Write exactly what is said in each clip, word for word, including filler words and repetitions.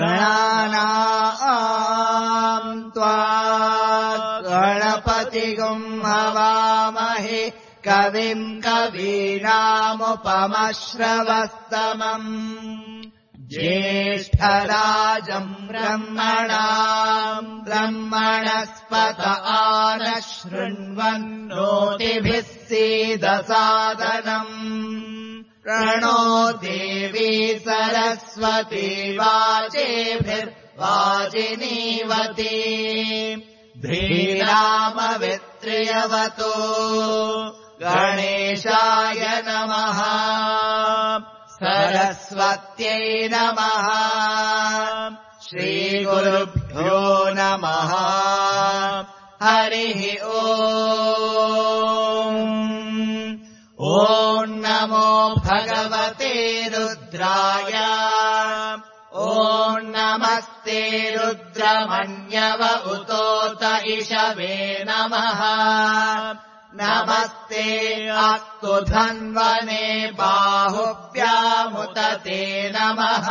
गणानाम् त्वा गणपतिगुम् हवामहे कविम् कवीनामुपमश्रवस्तमम् ज्येष्ठराजम् ब्रह्मणाम् ब्रह्मणस्पत आनः शृण्वन्नोतिभिः सीदसादनम् प्रणो देवी सरस्वती वाचेभिर्वाजिनीवती धीरामवित्र्यवतो गणेशाय नमः सरस्वत्यै नमः श्रीगुरुभ्यो नमः हरिः ओम् ॐ नमो भगवते रुद्राय ॐ नमस्ते रुद्रमन्यव उतोत इषवे नमः नमस्ते अस्तु धन्वने बाहुभ्यामुत ते नमः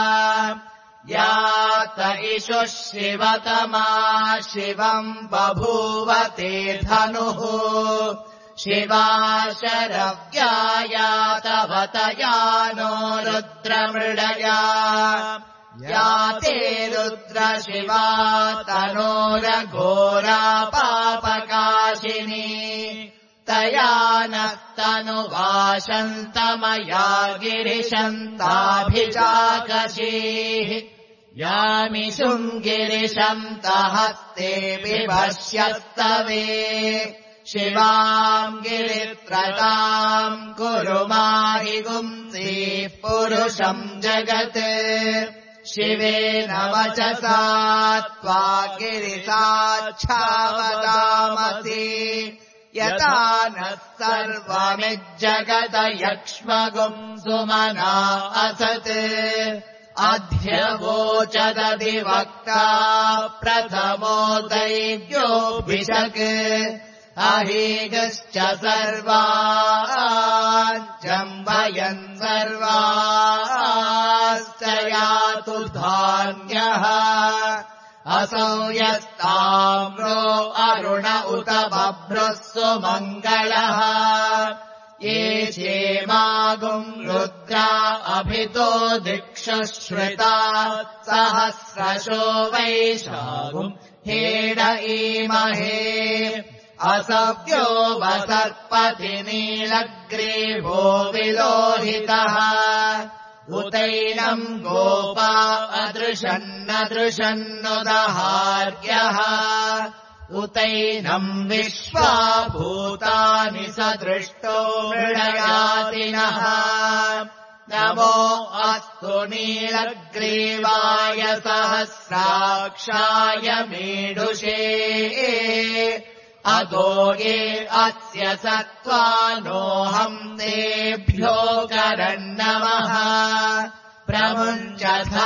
यात इषुः शिवतमा शिवम् बभूव ते धनुः शिवा शरव्याया तवतया नो रुद्रमृडया या ते रुद्र शिवा तनोरघोरा पापकाशिनी तया नस्तनुवाशन्तमया गिरिशन्ताभिजाकशीः यामिषुम् गिरिशन्तहस्ते बिभस्यस्तवे शिवाम् गिरित्रताम् कुरु माहि गुंसीः पुरुषम् जगत् शिवेन वचसा त्वा गिरिसाच्छावदामसि यथा नः सर्वमिज्जगत यक्ष्मगुम् सुमना असत् अध्यवोचदधिवक्ता प्रथमो दैव्योऽभिषक् अहीगश्च सर्वान् जम्भयन् सर्वाश्च यातु धान्यः असौ यस्ताम्रो अरुण उत बभ्रुः सुमङ्गलः ये क्षेमागुम् रुद्रा अभितो दिक्षु श्रुता सहस्रशो वैशागुम् हेड ईमहे असव्यो वसत्पति नीलग्रीवो विलोहितः उतैनम् गोपा अदृशन्नदृशन्नुदहार्यः उतैनम् विश्वा भूतानि सदृष्टो मृडयातिनः नमो अस्तु नीलग्रीवाय सहस्राक्षाय मीडुषे अतो ये अस्य सत्त्वानोऽहम् तेभ्यो करन्नमः प्रमुञ्च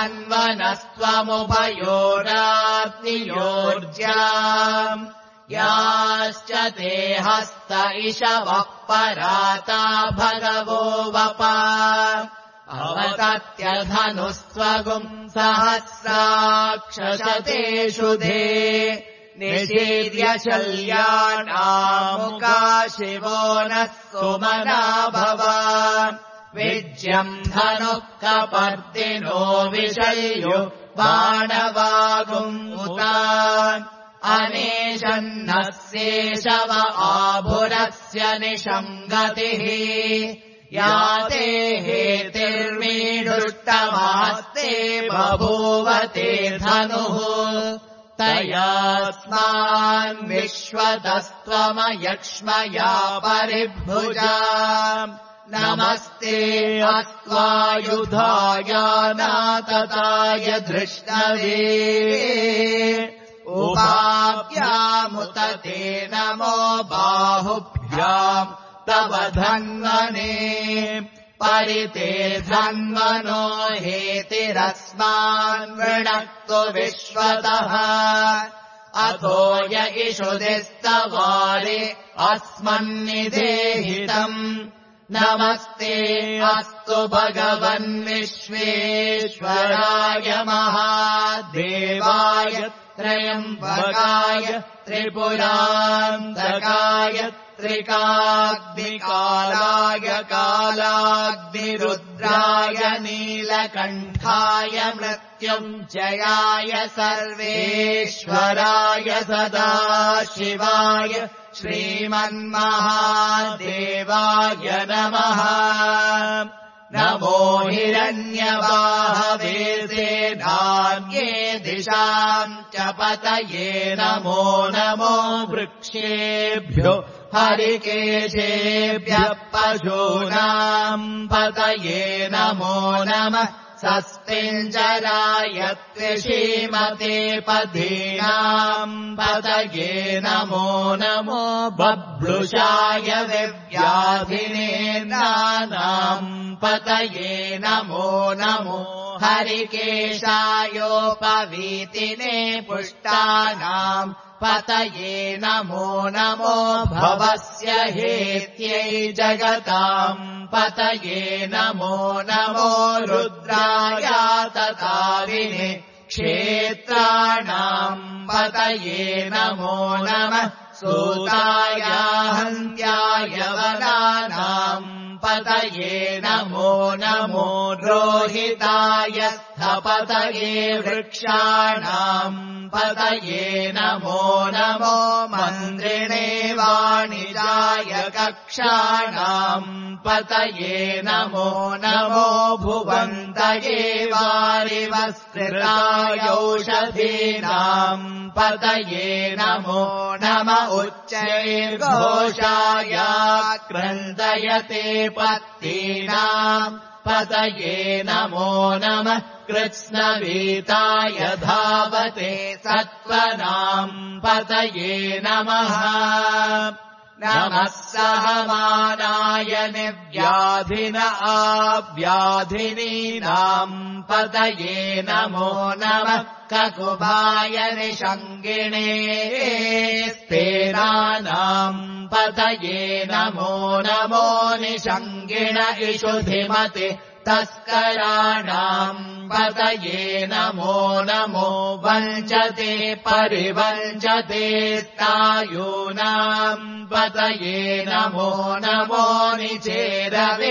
धन्वनस्त्वमुभयोराग्नियोर्ज्याम् याश्च ते हस्त इषवः पराता भगवो वपा अवतत्यधनुस्त्वगुम् सहस्राक्षशतेषु धे निषीर्य शल्यानामुका शिवो नः सुमना भव विज्यम् धनुः कपर्दिनो विशल्यो बाणवागुम् उता अनेशन्नस्येषव आभुरस्य निशङ्गतिः या ते हेतिर्मीढुष्टमास्ते बभूव ते धनुः तयास्मान् विश्वतस्त्वमयक्ष्मया परिभुजा नमस्ते अस्त्वायुधाय नातताय धृष्णवे उभाभ्यामुत ते नमो बाहुभ्याम् तव धन्वने परिते धन्वनो हेतिरस्मान् वृणक्तु विश्वतः अतो य इषुदिस्तवारे अस्मन्निधेहितम् नमस्ते अस्तु भगवन् विश्वेश्वराय महादेवाय त्रयम्बकाय त्रिपुरान्तकाय त्रिकाग्निकालाय कालाग्निरुद्राय नीलकण्ठाय मृत्युञ्जयाय सर्वेश्वराय सदाशिवाय श्रीमन्महादेवाय नमः। नमो हिरण्यवाहवे सेनान्ये दिशाम् च पतये नमो नमो वृक्षेभ्यो हरिकेशेभ्यः पशूनाम् पतये नमो नमः। सस्तिञ्जराय त्रिशीमते पदीनाम् पतये नमो नमो बभ्रुषाय दिव्याधिनेन्द्राणाम् पतये नमो नमो हरिकेशायोपवीतिने पुष्टानाम् पतये नमो नमो भवस्य हेत्यै जगताम् पतये नमो नमो रुद्राय ततारिणे क्षेत्राणाम् पतये नमो नमः। सूताय हन्त्याय वनानाम् पतये नमो नमो रोहिताय स्थपतये वृक्षाणाम् पतये नमो नमो मन्त्रिणे वाणिजाय कक्षाणाम् पतये नमो नमो भुवन्तये वारिवस्त्रितायौषधीनाम् पतये नमो नम उच्चैर्घोषाय क्रन्दयते पत्तीनाम् पतये नमो नमः। कृत्स्नवीताय धावते सत्त्वनाम् पतये नमः। नमः सहमानाय निव्याधिन आव्याधिनीनाम् पतये नमो नमः। ककुभाय निषङ्गिणे स्तेनानाम् पतये नमो नमो निषङ्गिण इषुधिमते तस्कराणाम् पतये नमो नमो वञ्चते परिवञ्चते स्तायूनाम् पतये नमो नमो निचेरवे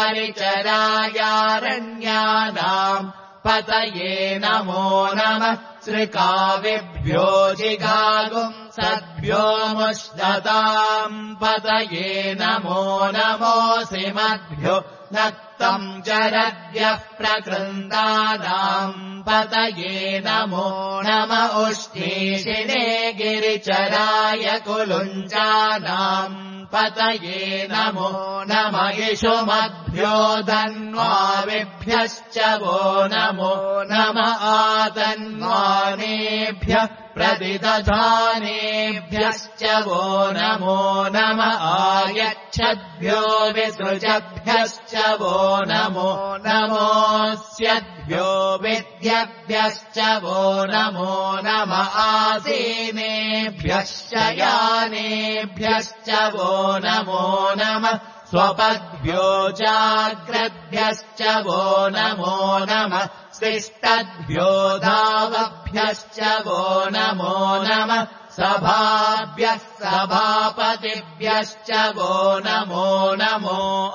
परिचरायारण्यानाम् पतये नमो नमः। श्रिकाविभ्यो जिघागुम् सद्भ्यो मुष्णताम् पतये नमो नमो सिमद्भ्यो नक्तम् चरद्भ्यः प्रकृन्दानाम् पतये नमो नम उष्णीषिणे गिरिचराय कुलुञ्जानाम् पतये नमो नम इषुमद्भ्यो धन्वाविभ्यश्च वो नमो नम आतन्वानेभ्यः प्रतिदधानेभ्यश्च वो नमो नम आयच्छद्भ्यो विसृजभ्यश्च वो नमो नमोऽस्यद्भ्यो विद्यभ्यश्च वो नमो नम आसीनेभ्यश्च यानेभ्यश्च वो नमो नमः। स्वपद्भ्यो जाग्रद्भ्यश्च वो नमो नमः। शिष्टद्भ्यो धावभ्यश्च वो नमो नमः। सभाभ्यः सभापतिभ्यश्च वो नमो नमो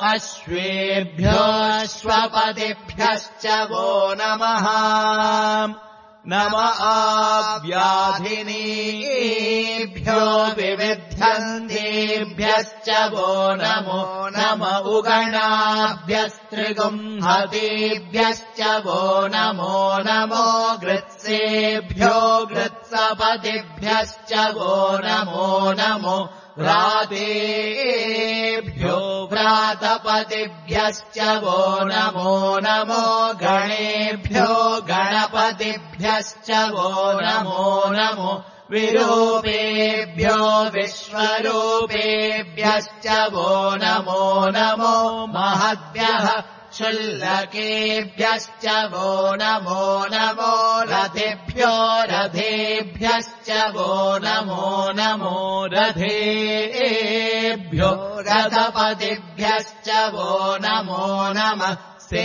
अश्वेभ्योऽश्वपतिभ्यश्च वो नमः। नम आव्याधिनीभ्यो विविध्यन्तेभ्यश्च वो नमो नम उगणाभ्यस्त्रिगुंहतेभ्यश्च वो नमो नमो गृत्सेभ्यो गृत्सपतिभ्यश्च वो नमो नमो व्रातेभ्यो व्रातपतिभ्यश्च वो नमो नमो गणेभ्यो गणपतिभ्यश्च वो नमो नमो विरूपेभ्यो विश्वरूपेभ्यश्च वो नमो नमो महद्भ्यः शुल्लकेभ्यश्च वो नमो नमो रथेभ्यो रथेभ्यश्च वो नमो नमो रथेभ्यो रथपतिभ्यश्च वो नमो नमः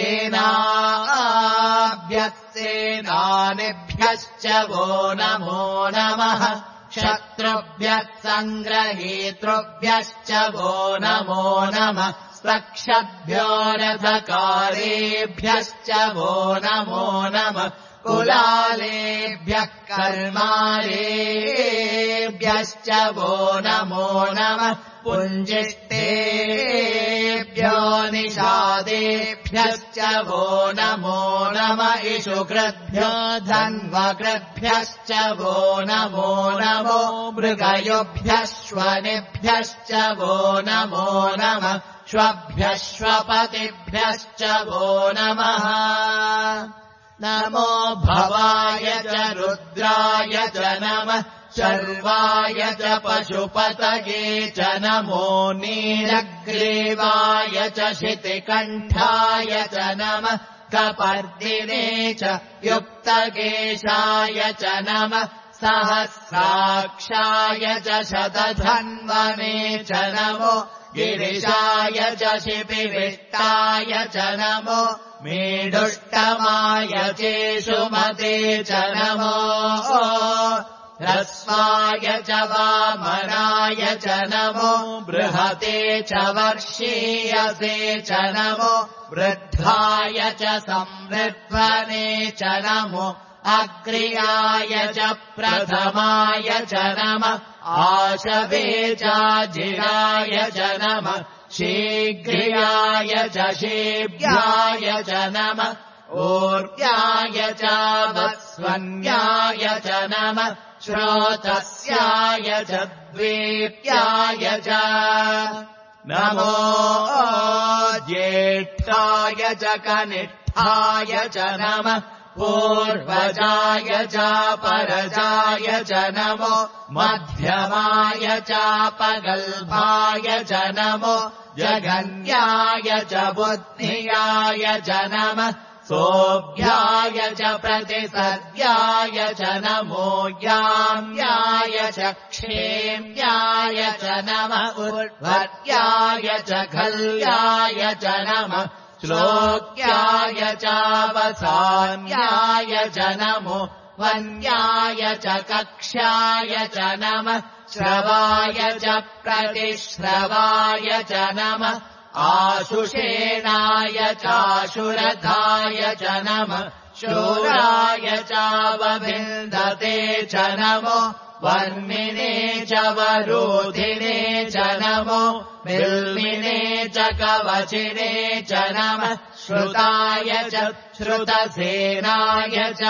सेनाभ्यः सेनानिभ्यश्च वो नमो नमः शत्रुभ्यः सङ्ग्रहीतृभ्यश्च वो नमो नमः स्पक्षभ्यो रथकारेभ्यश्च वो नमो नमः कुलालेभ्यः कर्मारेभ्यश्च वो नमो नमः पुञ्जिष्टेभ्यो निषादेभ्यश्च वो नमो नमः इषुकृद्भ्यो धन्वकृद्भ्यश्च वो नमो नमो मृगयोभ्यश्वनिभ्यश्च वो नमो नमः श्वभ्यः श्वपतिभ्यश्च वो नमः नमो भवाय च रुद्राय च नमः शर्वाय च पशुपतये च नमो नीलग्रीवाय च शितिकण्ठाय च नमः कपर्दिने च युक्तकेशाय च नमः सहस्राक्षाय च शतधन्वने च नमो गिरिशाय च शिपिविष्टाय च नमो मेढुष्टमाय चेषुमते च नमो ह्रस्वाय च वामनाय च नमो बृहते च वर्षीयसे च नमो वृद्धाय च संवृध्वने च नमो अग्र्याय च प्रथमाय च नमः आशवे चाजिराय च नमः शीघ्र्याय च शेभ्याय च नमः ऊर्व्याय च वस्वन्याय च नमः श्रोतस्याय च द्वेप्याय च नमो ज्येष्ठाय च कनिष्ठाय च नमः पूर्वजाय च परजाय च नमो मध्यमाय चापगल्भाय च नमो जगन्याय च बुद्धियाय च नमः सोऽभ्याय च प्रतिसर्याय च नमो याम्याय च क्षेम्याय च नमः उर्वर्याय च खल्याय च नमः श्लोक्याय चावसान्याय च नमो वन्याय च कक्ष्याय च नमः श्रवाय च प्रतिश्रवाय च नमः आशुषेणाय चाशुरथाय च नमः शूराय चावभिन्दते च नमो वर्मिने च वरोधिने च नमो बिल्मिने च कवचिने च नमः श्रुताय च श्रुतसेनाय च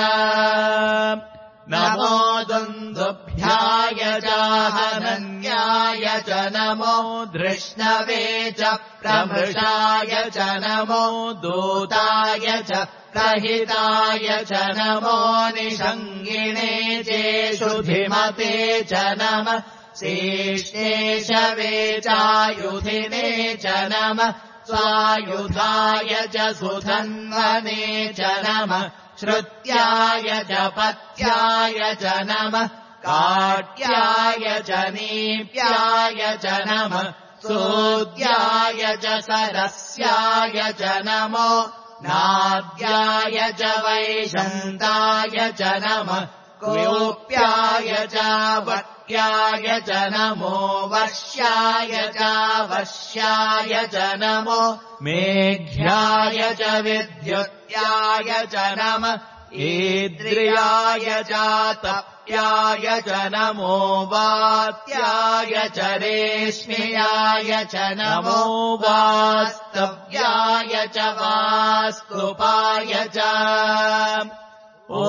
नमो दुन्दुभ्याय च हनन्याय च नमो धृष्णवे च प्रमृषाय च नमो दूताय च प्रहिताय च नमो निषङ्गिणे चेषुधिमते च नमः शेषेशवे चायुधिने च नमः स्वायुधाय च सुधन्वने च नमः श्रुत्याय च पत्याय च नमः काट्याय च नीप्याय च नमः सूद्याय च सरस्याय च नमो नाद्याय च वैशन्ताय च नमः गोप्याय च वट्याय च नमो वश्याय च वश्याय च नमो मेघ्याय च विद्युत्याय च नमः ईद्रियाय च तप्याय च नमो वात्याय च रेश्म्याय च नमो वास्तव्याय च वास्तुपाय च ॐ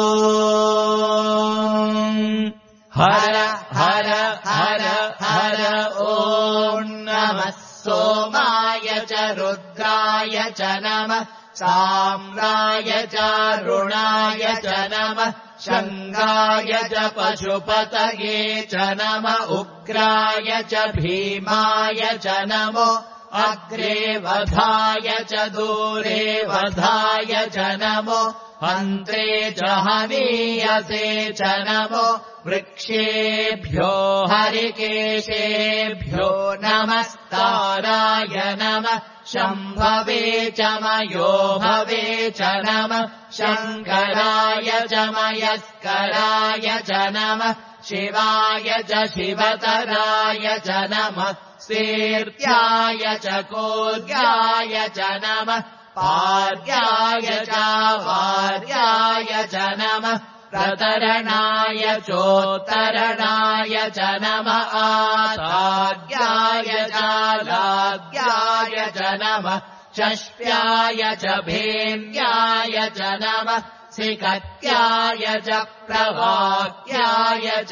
हर हर हर हर ॐ नमः सोमाय च रुद्राय च नमः साम्राय च रुणाय च नमः शङ्गाय च पशुपतये च नमः उग्राय च भीमाय च नमो अग्रे वधाय च दूरे वधाय च नमो हन्त्रे च हनीयसे च नमो वृक्षेभ्यो हरिकेशेभ्यो नमस्ताराय नमः शम्भवे च मयो भवे च नमः शङ्कराय च मयस्कराय च नमः शिवाय च शिवतराय च नमः शीर्त्याय च कोद्याय च नमः पार्याय च वार्याय च नमः प्रतरणाय चोत्तरणाय च नमः आतार्याय च लाद्याय च नमः षष्ट्याय च भेन्द्याय च नमः सिकत्याय च प्रवाक्याय च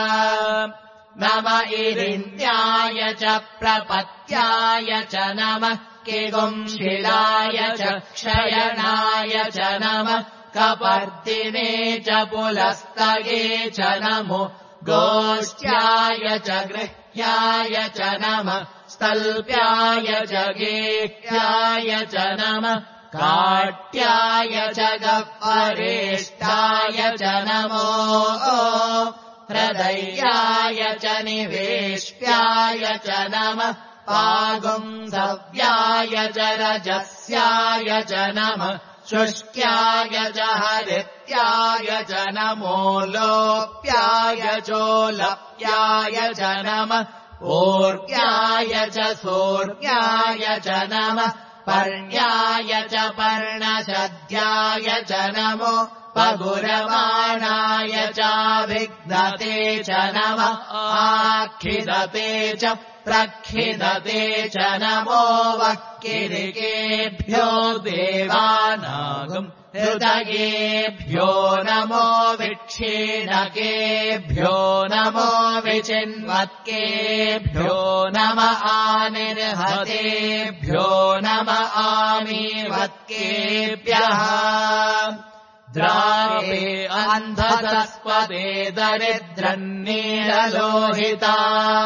नम इरिन्द्याय च प्रपत्याय च नमः किगुंशिलाय च क्षयणाय च नमः कपर्दिने च पुलस्तये च नमो गोष्ट्याय च गृह्याय च नमः स्तल्प्याय च गेह्याय च नमः काट्याय च गह्वरेष्ठाय च नमो हृदयाय च निवेष्ट्याय च नमः पागुंसव्याय च रजस्याय च नमः शुष्क्याय च हरित्याय च नमो लोप्याय चोलप्याय च नमः ऊर्व्याय च सूर्याय च नमः पर्ण्याय च पर्णशद्याय च नमो पगुरवाणाय चाभिघ्नते च नमः आखिदते च प्रखिदते च नमो वक्किरिकेभ्यो देवानागम् हृदयेभ्यो नमो विक्षीणकेभ्यो नमो विचिन्वत्केभ्यो नम आनिर्हतेभ्यो नम आमीवत्केभ्यः द्रावे अन्धतस्पदे दरिद्रन्नीललोहिता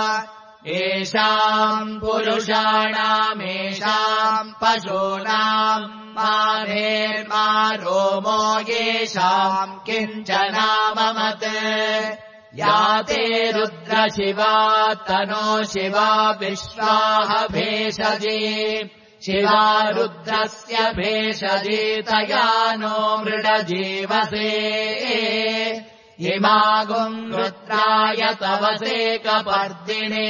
येषाम् पुरुषाणामेषाम् पशूनाम् मारेर्मारोमो येषाम् किञ्चनाममत् या ते रुद्रशिवा तनो शिवा विश्वाह भेषजी शिवा रुद्रस्य भेषजी तया नो मृडजीवसे इमागुम् रुद्राय तवसे कपर्दिने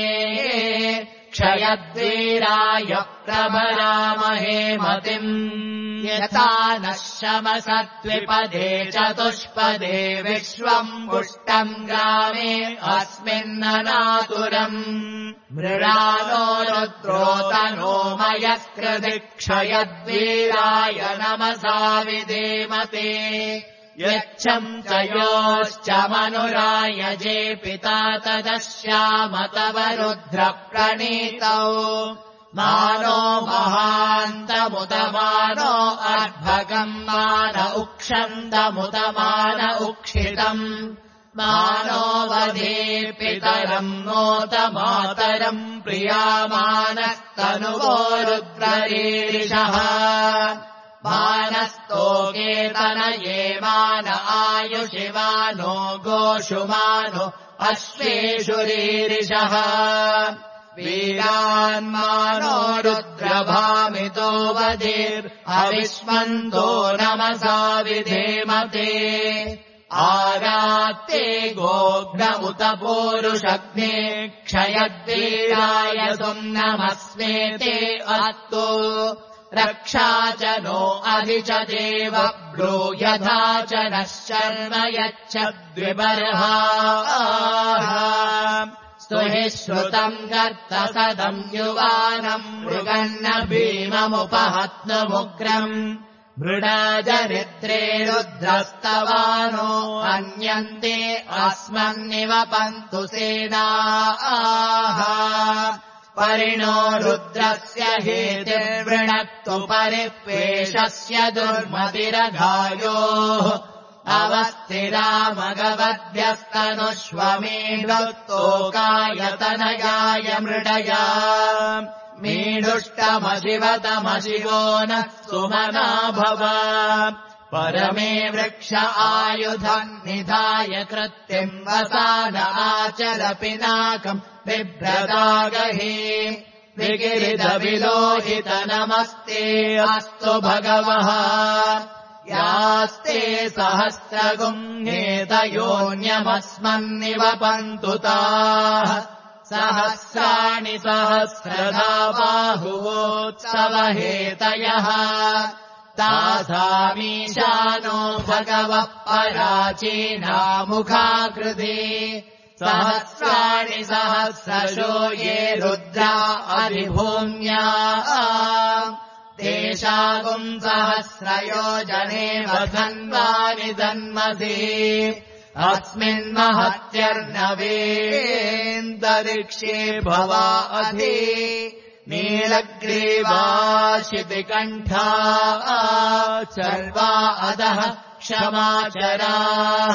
क्षयद्वीराय प्रभरामहे मतिम् यथा नः शमसत्विपदे चतुष्पदे विश्वम् पुष्टम् ग्रामे अस्मिन्ननातुरम् मृडानो रुद्रोतनो मयस्कृति क्षयद्वीराय नमसा विधेमते यच्छम् च योश्च मनुराय जे पिता तदश्याम तव रुद्रप्रणीतौ मानो महान्तमुत मानो अर्भगम् मान उक्षन्तमुत मान उक्षितम् मानो वधे पितरम् नोत मातरम् प्रियामानस्तनुवो रुद्ररीरिषः मानस्तोकेतनये मान आयुषिमानो गोषुमानो अश्वेषु रीरिषः वीरान्मानो रुद्रभामितो वधेर्हविष्मन्तो नमसा विधेमते आरात्ते गोघ्न उत पूरुषग्ने क्षयद्वीराय सुम्नमस्मेते अस्तु रक्षा च नो अधि च देव ब्रूयधा च नः शर्म यच्छद्विबर्हाः स्तुहि श्रुतम् गर्तसदम् युवानम् मृगन्न भीममुपहत्नुमुग्रम् मृडाजरित्रे रुद्रस्तवानो अन्यन्ते अस्मन्निव पन्तु सेनाः परिणो रुद्रस्य हेतिर्वृणक्तु परिप्वेषस्य दुर्मतिरघायोः अवस्थिरामगवद्भ्यस्तनुष्वमेधोकायतनयाय मृडया मीडुष्टमशिवतमशिवो नः सुमना भव परमे वृक्ष आयुधम् निधाय कृत्तिम् वसान आचर पिनाकम् बिभ्रदागहि विगिरिधविलोहित नमस्ते अस्तु भगवः यास्ते सहस्रगुह्येतयोऽन्यमस्मन्निवपन्तु ताः सहस्राणि सहस्रधा बाहुवोत्सवहेतयः तासामीशानो भगवः पराचीनामुखाकृति सहस्राणि सहस्रशो ये रुद्रा अधिभूम्या तेषागुम् सहस्रयोजने वधन्वानि जन्मसि अस्मिन्महत्यर्नवेऽन्तरिक्षे भवा अधि नीलग्रीवाशितिकण्ठा सर्वा अधः क्षमाचराः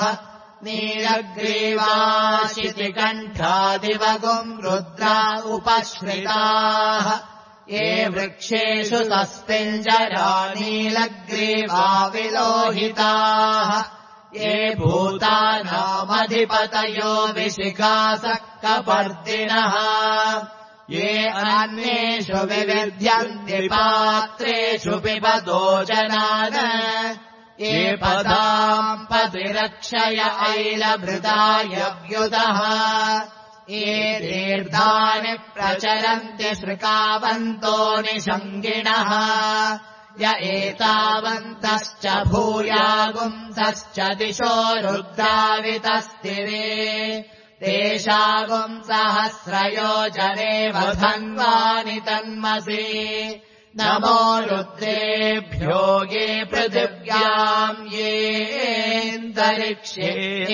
नीलग्रीवाशितिकण्ठादिवगुम् रुद्रा उपश्रिताः ये वृक्षेषु तस्मिञ्जरा नीलग्रीवा विलोहिताः ये भूतानामधिपतयो विशिखासः कपर्दिनः ये अन्येषु विविध्यन्ति पात्रेषु पिबतो जनान् ये पदाम् पतिरक्षय ऐलभृताय व्युतः ये तीर्थानि प्रचरन्ति श्रुकावन्तो निषङ्गिणः य एतावन्तश्च भूयागुंसश्च दिशो रुद्रावितस्तिरे तेषागुम् सहस्रयोजने वधन्वानि तन्मसि नमो रुद्रेभ्यो ये पृथिव्याम् येऽन्तरिक्षे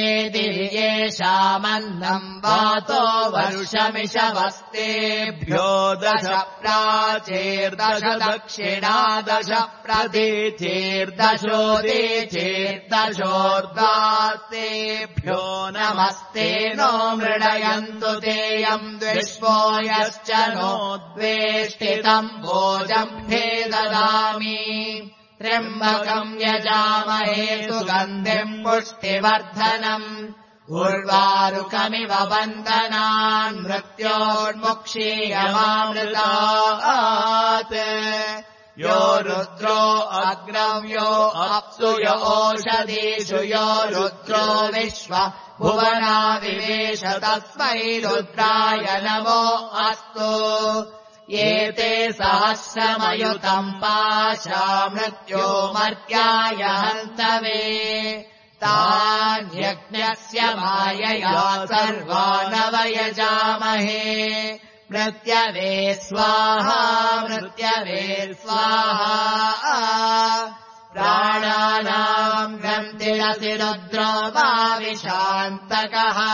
येषामन्नम् वातो वर्षमिषवस्तेभ्यो दश प्राचेर्दश दक्षिणा दश प्रतीचेर्दशोदीचेर्दशोर्ध्वास्तेभ्यो नमस्ते नो मृडयन्तु तेयम् द्विष्वो यश्च नो द्वेष्टितम् भोजम् ददामि त्र्यम्बकम् यजामहे सुगन्धिम् पुष्टिवर्धनम् उर्वारुकमिव बन्धनान् मृत्योर्मुक्षीयमामृतात् यो रुद्रो अग्रम् यो अप्सु यो ओषधीषु यो रुद्रो विश्व भुवना विवेश तस्मै रुद्राय नमो अस्तु ये ते सहस्रमयुतम् पाशा मृत्यो मर्त्याय हन्तवे तान्यज्ञस्य मायया सर्वानवयजामहे मृत्यवे स्वाहा मृत्यवे स्वाहा प्राणानाम् ग्रन्थिरसि रुद्रो भाविशान्तकः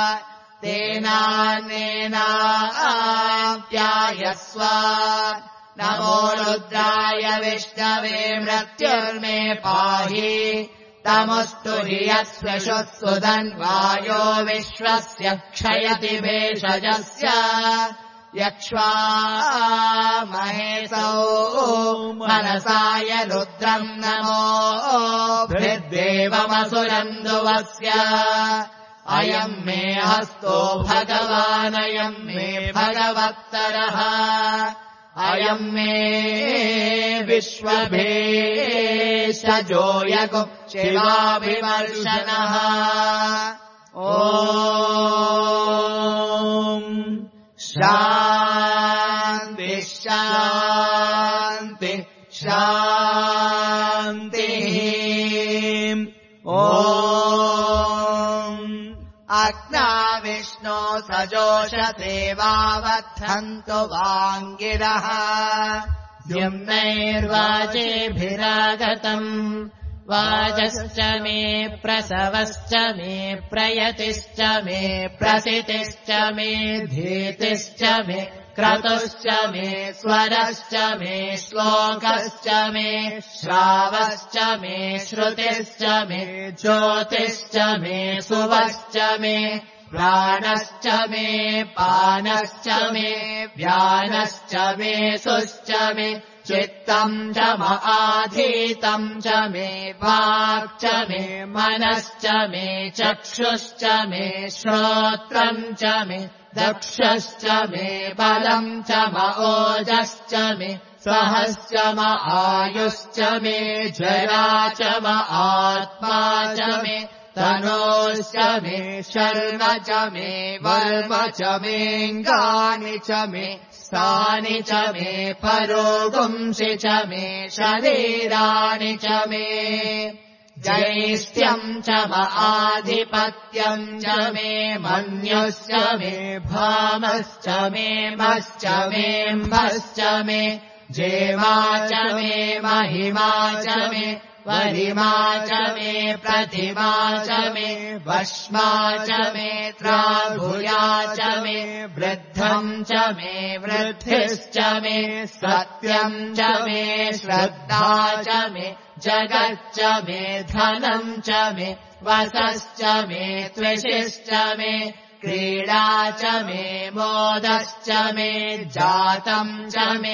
तेनान्येनाप्यायस्व नमो रुद्राय विष्णवे मृत्युर्मे पाहि तमुस्तु हि यस्वशुः सुधन्वायो विश्वस्य क्षयति भेषजस्य यक्ष्वा महेशौ मनसाय रुद्रम् नमो भृद्देवमसुरन्दुवस्य अयम् मे हस्तो भगवानयम् मे भगवत्तरः अयम् मे विश्वभेषजोऽयगुः शिवाभिमर्शनः ॐ शान्ति शान्ति शान्तिः ॐ अग्ना विष्णो सजोषसे वावद्धन्तु वाङ्गिरः द्युम्नैर्वाचेभिरागतम् वाजश्च मे प्रसवश्च मे प्रयतिश्च मे प्रसितिश्च मे धीतिश्च मे क्रतुश्च मे स्वरश्च मे श्लोकश्च मे श्रावश्च मे श्रुतिश्च मे ज्योतिश्च मे सुवश्च मे प्राणश्च मे पानश्च मे व्यानश्च मे सुश्च मे चित्तम् च आधीतम् च मे वाक् च मे मनश्च मे चक्षुश्च मे श्रोत्रम् च मे दक्षश्च मे बलम् च ओजश्च मे सहश्च आयुश्च मे जरा च आत्मा च मे तनोश्च मे शर्म च मे वर्म च मेऽङ्गानि च मे स्थानि च मे परोगुंसि च मे शरीराणि च मे जैष्ठ्यम् च आधिपत्यम् च मे मन्युश्च मे भामश्च मे मश्च मेऽम्भश्च मे जेमा च मे महिमा च मे वरिमा च मे प्रतिमा च मे वश्मा च मे त्राभुया च मे वृद्धम् च मे वृद्धिश्च मे सत्यम् च मे श्रद्धा च मे जगच्च मे धनम् च मे वसश्च मे त्विषिश्च मे क्रीडा च मे मोदश्च मे जातम् च मे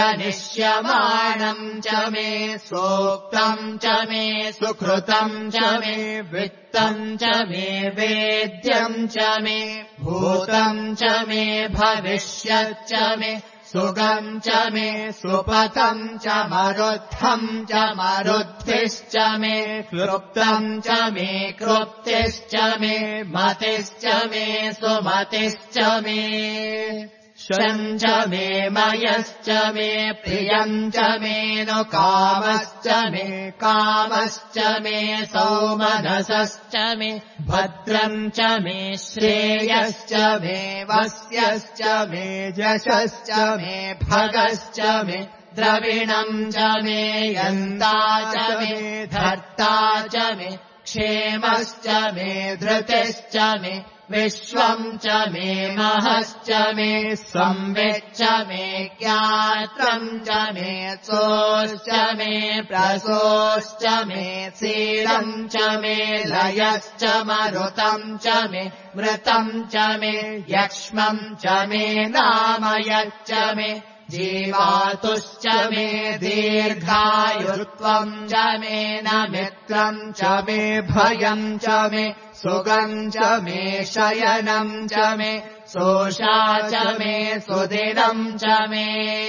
जनिष्यमाणम् च मे सूक्तम् च मे सुकृतम् च मे वित्तम् च मे वेद्यम् च मे भूतम् च मे भविष्यच्च मे सुगम् च मे सुपतम् च मरुद्धम् च मरुद्धिश्च मे क्लृप्तम् च मे क्लृप्तिश्च मे मतिश्च मे सुमतिश्च मे शम् च मे मयश्च मे प्रियम् च मे नु कामश्च मे कामश्च मे सौमनसश्च मे भद्रम् च मे श्रेयश्च मे वस्यश्च मे यशश्च मे भगश्च मे द्रविणम् च मे यन्ता च मे धर्ता च मे क्षेमश्च मे धृतिश्च मे विश्वम् च मे महश्च मे संविच्च मे ज्ञात्रम् च मे सोश्च मे प्रसोश्च मे सीलम् च मे लयश्च मरुतम् च मे मृतम् च मे यक्ष्मम् च मे नामयच्च मे जीवातुश्च मे दीर्घायुत्वम् च मे न मित्रम् च मे भयम् च मे सुगम् च मे शयनम् च मे सोषा च मे सुदिनम् च मे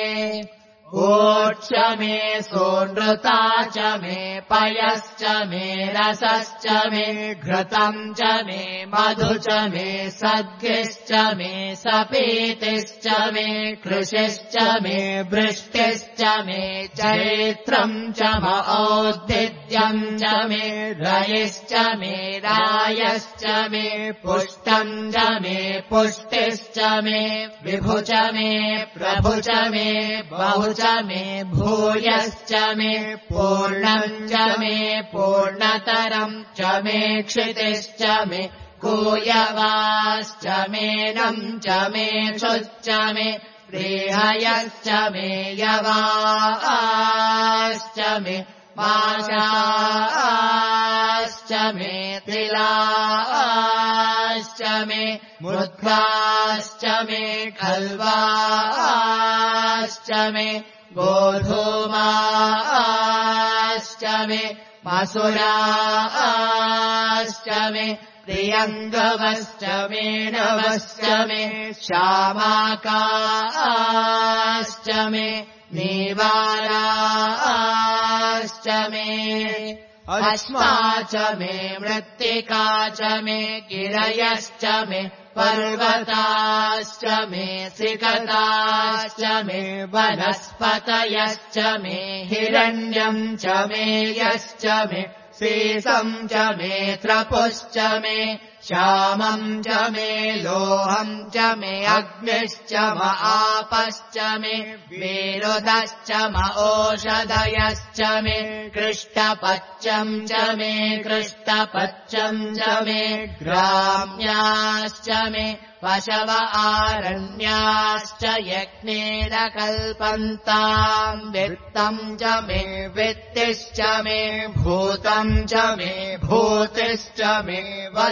ओच्च मे सोनृता च मे पयश्च मे रसश्च मे घृतम् च मे मधु च मे सद्गिश्च मे सपीतिश्च मे कृषिश्च मे वृष्टिश्च मे चैत्रम् च औद्दिद्यम् च मे रयिश्च मे रायश्च मे पुष्टम् च मे पुष्टिश्च मे विभु च मे प्रभु च मे बहु च मे भूयश्च मे पूर्णम् च मे पूर्णतरम् च मे क्षितिश्च मे कूयवाश्च मेनम् च मे क्षुच्च मे प्रेहयश्च मे यवाश्च मे माशाश्च मे तिलाश्च मे मुद्गाश्च मे खल्वाश्च मे गोधूमाश्च मे मसुराश्च मे प्रियङ्गवश्च मे नवश्च मे श्यामाकाश्च मे नीवाराश्च मे अस्मा च मे मृत्तिका च मे गिरयश्च मे पर्वताश्च मे सिकताश्च मे वनस्पतयश्च मे हिरण्यम् च मे यश्च मे शेषम् च मे त्रपुश्च मे श्यामम् च मे लोहम् च मे अग्निश्च म आपश्च मे विरुदश्च म ओषधयश्च मे कृष्टपच्चम् च मे कृष्टपच्चम् च मे ग्राम्याश्च मे पशव आरण्याश्च यज्ञेन कल्पन्ताम् वित्तम् च मे वित्तिश्च मे भूतम् च मे भूतिश्च मे वसु च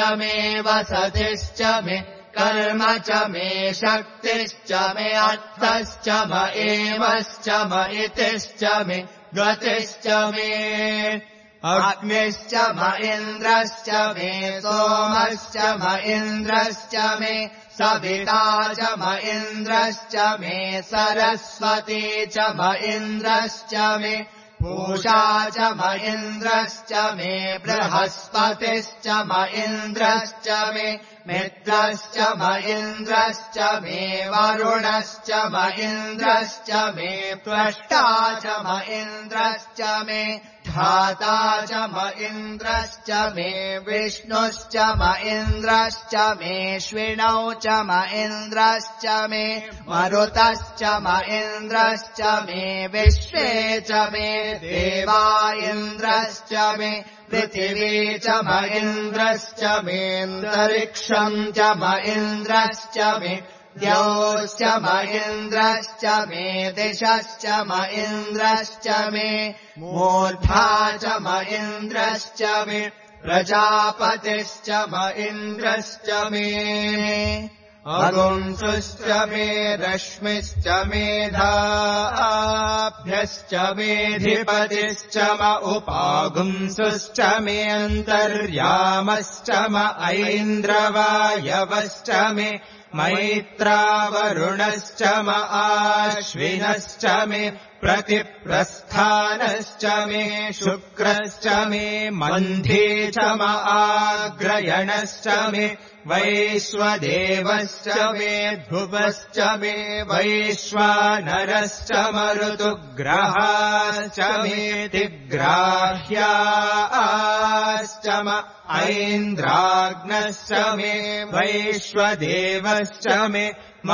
मे वसतिश्च मे कर्म च मे शक्तिश्च मे अर्थश्च म एवश्च म इतिश्च मे गतिश्च मे अग्निश्च म इन्द्रश्च मे सोमश्च म इन्द्रश्च मे सविता च म इन्द्रश्च मे सरस्वती च म इन्द्रश्च मे पूषा च म इन्द्रश्च मे बृहस्पतिश्च म इन्द्रश्च मे मित्रश्च म इन्द्रश्च मे वरुणश्च म इन्द्रश्च मे त्वष्टा च म इन्द्रश्च मे धाता च म इन्द्रश्च मे विष्णुश्च म इन्द्रश्च मे श्विनौ च म इन्द्रश्च मे मरुतश्च म इन्द्रश्च मे विश्वे च मे देवा इन्द्रश्च मे पृथिवी च म इन्द्रश्च मेऽन्तरिक्षम् च म इन्द्रश्च मे द्यौश्च म इन्द्रश्च मे दिशश्च म इन्द्रश्च मे मूर्धा च म इन्द्रश्च मे प्रजापतिश्च म इन्द्रश्च मे अगुंसुश्च मे रश्मिश्च मेधाभ्यश्च मेऽधिपतिश्च म उपागुंसुश्च मे अन्तर्यामश्च म ऐन्द्रवायवश्च मे मैत्रावरुणश्च म आश्विनश्च मे प्रतिप्रस्थानश्च मे शुक्रश्च मे मन्धी च म आग्रयणश्च मे वैश्वदेवश्च मे ध्रुवश्च मे वैश्वानरश्च मरुतुग्रहाश्च मे तिग्राह्याश्च म ऐन्द्राग्नश्च मे वैश्वदेवश्च मे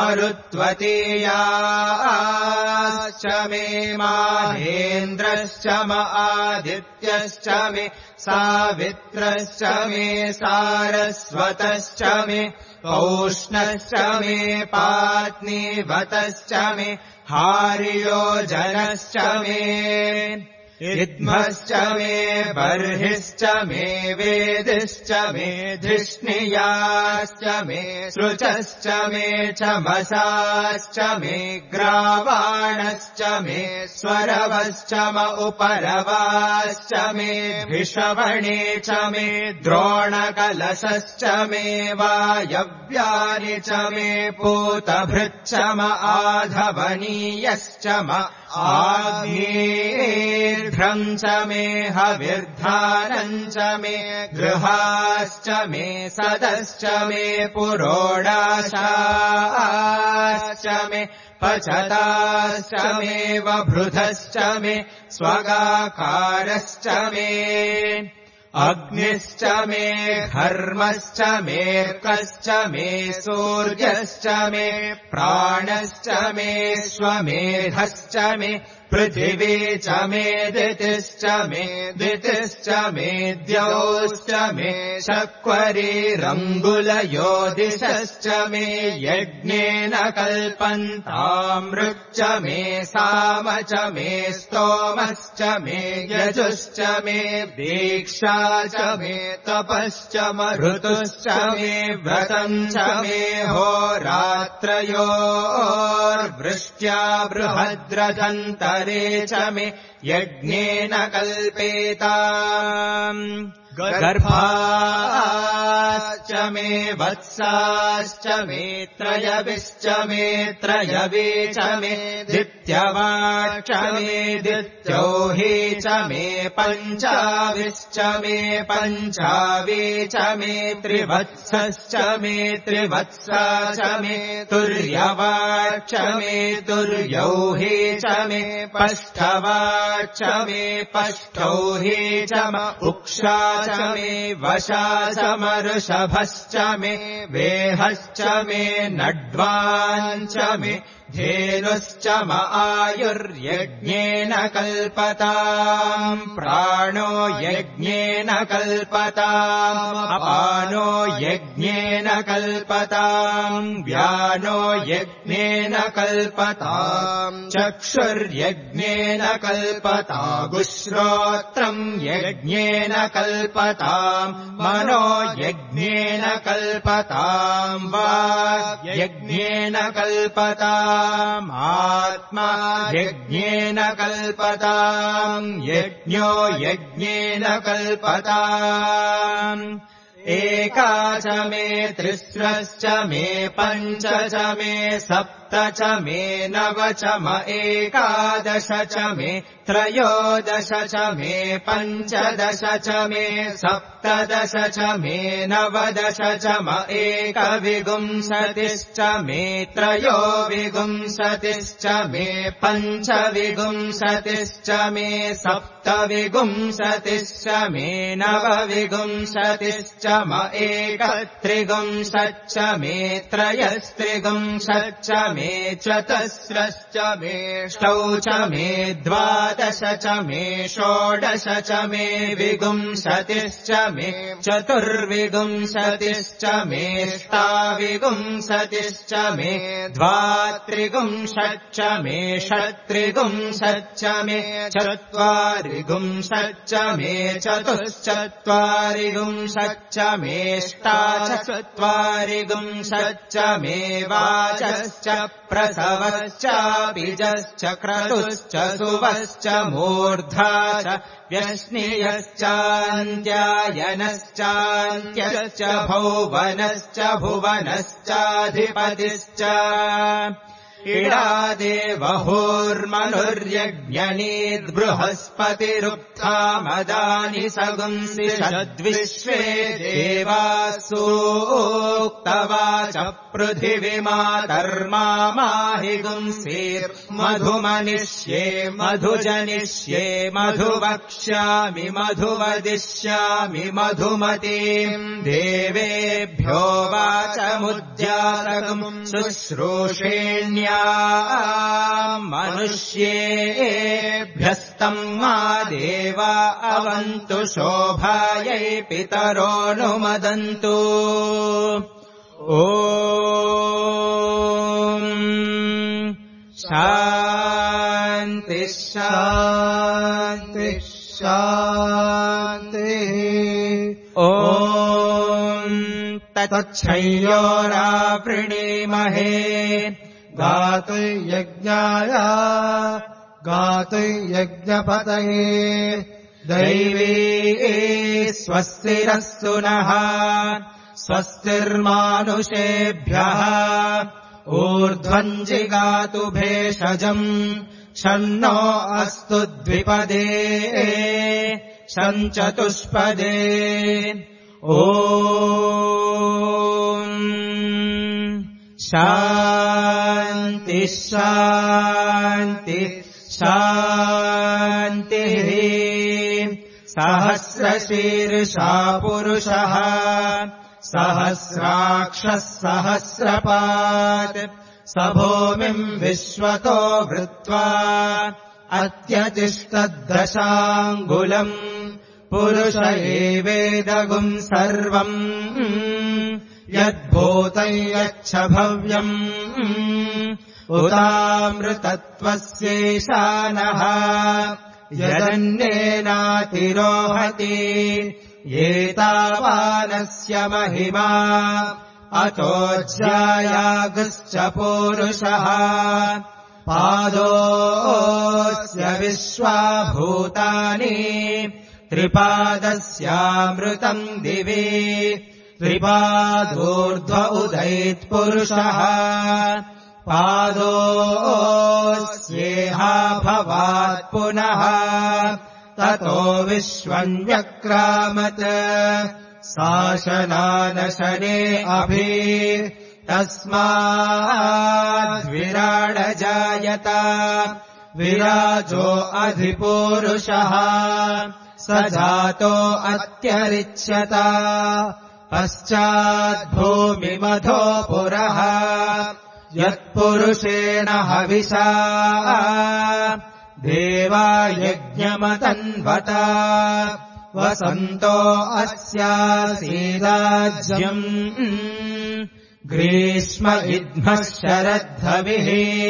मरुत्वतीयाश्च मे माहेन्द्रश्च म आदित्यश्च मे सावित्रश्च मे सारस्वतश्च मे पौष्णश्च मे पात्नीवतश्च मे हार्योजनश्च मे इद्मश्च मे बर्हिश्च मे वेदिश्च मे धिष्णियाश्च मे सृचश्च मे चमसाश्च मे ग्रावाणश्च मे स्वरवश्च म उपरवाश्च मे भिषवणे च मे द्रोणकलशश्च मे वायव्यानि च मे पूतभृच्च म आधवनीयश्च म आग्नेर्घ्रम् च मे हविर्धानम् च मे गृहाश्च मे सदश्च मे पुरोडाशाश्च मे पचताश्च मे वभृधश्च मे स्वगाकारश्च मे अग्निश्च मे घर्मश्च मेऽर्कश्च मे सूर्यश्च मे प्राणश्च मे स्वमेधश्च मे पृथिवी च मे दितिश्च मे दितिश्च मे द्यौश्च मे शक्वरीरङ्गुलयोदिशश्च मे यज्ञेन कल्पन्तामृक् च मे साम च मे स्तोमश्च मे यजुश्च मे दीक्षा च मे तपश्च मरुतुश्च मे व्रतम् च मे होरात्रयोर्वृष्ट्या बृहद्रथन्तरे च मे यज्ञेन कल्पेताम् गर्भाश्च मे वत्साश्च मे त्रयविश्च मे त्रयवे च मे दित्यवाक्ष मे दित्यौहि च मे पञ्चाविश्च मे पञ्चावे च मे त्रिवत्सश्च मे त्रिवत्सा च मे तुर्यवाक्ष मे तुर्यौहि च मे पष्ठवाक्ष मे पष्ठौहि च म उक्षा च मे वशा च मऋषभश्च मे वेहश्च मे नड्वाञ्च मे धेनुश्च म आयुर्यज्ञेन कल्पताम् प्राणो यज्ञेन कल्पताम् अपानो यज्ञेन कल्पताम् व्यानो यज्ञेन कल्पताम् चक्षुर्यज्ञेन कल्पतागुश्रोत्रम् यज्ञेन कल्पताम् मनो यज्ञेन कल्पताम् वाक् यज्ञेन कल्पताम् आत्मा यज्ञेन कल्पताम् यज्ञो यज्ञेन कल्पताम् एकाच मे त्रिस्रश्च मे पञ्च च मे सप्त च मे नव च म एकादश च मे त्रयोदश च मे पञ्चदश च मे सप्तदश च मे नवदश च म एकविंशतिश्च मे त्रयोविंशतिश्च मे पञ्चविंशतिश्च मे सप्तविंशतिश्च मे नवविंशतिश्च म एकत्रिंशच्च मे त्रयस्त्रिंशच्च मे चतुस्रश्च मे षष्टौ च मे द्वादश च मे षोडश च मे विंशतिश्च मे चतुर्विंशतिश्च मे अष्टाविंशतिश्च मे द्वात्रिंशच्च मे षट्त्रिंशच्च मे चत्वारिंशच्च मे चतुश्चत्वारिंशच्च मेष्टाचत्वारिंशच्च मे वाचश्च प्रसवश्च बीजश्च क्रतुश्च सुवश्च मूर्धा च व्यश्नियश्चान्त्यायनश्चान्त्यश्च भौवनश्च भुवनश्चाधिपतिश्च इडादेवहोर्मनुर्यज्ञनीद्बृहस्पतिरुक्था मदानि सगुंसि षद्विश्वे देवासूक्तवाच पृथिवीमातर्मामाहि गुंसीर्मधुमनिष्ये मधुजनिष्ये मधुवक्ष्यामि मधुवदिष्यामि मधुमतीम् देवेभ्यो वाचमुद्यातकम् शुश्रूषेण्या मनुष्येभ्यस्तम् मा देवा अवन्तु शोभायै पितरोऽनुमदन्तु ॐ शान्ति शान्ति शान्तिः ॐ तच्छयोरावृणीमहे गातुर्यज्ञाय गातुर्यज्ञपतये दैवी स्वस्तिरस्तु नः स्वस्तिर्मानुषेभ्यः ऊर्ध्वम् जिगातु भेषजम् शन्नो अस्तु द्विपदे शञ्चतुष्पदे ॐ शान्ति शान्ति शान्तिः सहस्रशीर्षा पुरुषः सहस्राक्षः सहस्रपात् स भूमिम् विश्वतो वृत्वा अत्यतिष्ठद्दशाङ्गुलम् पुरुष एवेदगुम् सर्वम् यद्भूतम् यच्छ भव्यम् उतामृतत्वस्यैशानः यदन्येनातिरोहति एतावानस्य महिमा अतो ज्यायागुश्च पूरुषः पादोऽस्य विश्वाभूतानि त्रिपादस्यामृतम् दिवि त्रिपादोर्ध्व उदैत्पुरुषः पादोऽस्येहा भवात् पुनः ततो विश्वम् व्यक्रामत् शासनानशने अभि तस्माद्विराडजायत विराजो अधिपूरुषः स जातो अत्यरिच्यत पश्चाद्भूमिमधो पुरः यत्पुरुषेण हविषा देवा यज्ञमतन्वत वसन्तो अस्यासीदाज्यम् ग्रीष्म इद्मः शरद्धविः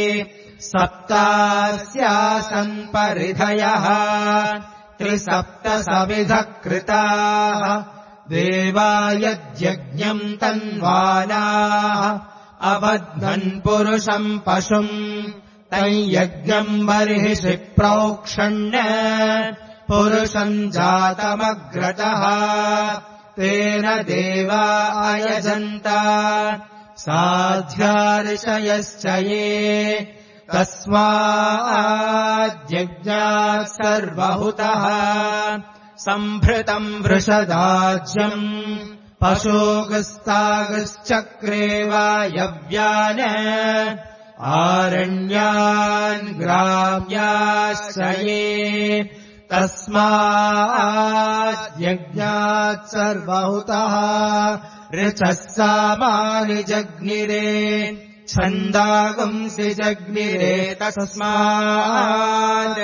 सप्तास्यासन् परिधयः त्रिसप्तसविधः कृताः देवायद्यज्ञम् तन्वानाः अबध्नन् पुरुषम् पशुम् तञ्यज्ञम् बर्हिषि प्रोक्षण्य पुरुषम् जातमग्रतः तेन देवा अयजन्त साध्यार्षयश्च ये तस्माद्यज्ञात् सर्वहुतः सम्भृतम् वृषदाज्यम् पशोगस्तागश्चक्रे वायव्यान् आरण्यान् ग्राम्याश्च ये तस्माद्यज्ञात् सर्वहुतः ऋचः सामानि जग्निरे छन्दागुंसि जग्निरे तस्मात्